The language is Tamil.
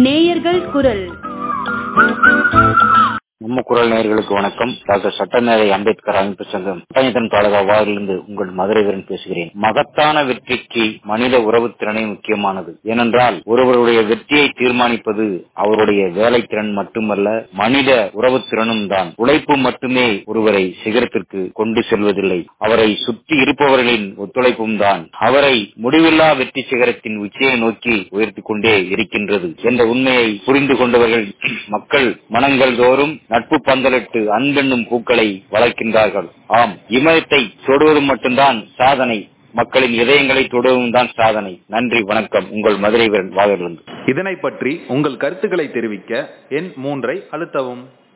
நேயர்கள் குரல். நம்ம குரல் நேயர்களுக்கு வணக்கம். டாக்டர் சட்டமேதை அம்பேத்கர் அமைப்பு சங்கம் பட்டாணித்தன் தாலுகாவிலிருந்து உங்கள் மதுரை வீரன் பேசுகிறேன். மகத்தான வெற்றிக்கு மனித உறவு திறனே முக்கியமானது. ஏனென்றால் ஒருவருடைய வெற்றியை தீர்மானிப்பது அவருடைய வேலை திறன் மட்டுமல்ல, மனித உறவு திறனும் தான். உழைப்பு மட்டுமே ஒருவரை சிகரத்திற்கு கொண்டு செல்வதில்லை, அவரை சுற்றி இருப்பவர்களின் ஒத்துழைப்பும் தான் அவரை முடிவில்லா வெற்றி சிகரத்தின் உச்சியை நோக்கி உயர்த்திக் கொண்டே இருக்கின்றது என்ற உண்மையை புரிந்து கொண்டவர்கள் மக்கள் மனங்கள் தோறும் நட்பு பந்தலிட்டு அன்பென்னும் பூக்களை வளர்க்கின்றார்கள். ஆம், இமயத்தை தொடுவது மட்டும்தான் சாதனை, மக்களின் இதயங்களை தொடுவதும் தான் சாதனை. நன்றி, வணக்கம். உங்கள் மதுரை வீரன் வாகரிலிருந்து. இதனை பற்றி உங்கள் கருத்துக்களை தெரிவிக்க எண் 3 அழுத்தவும்.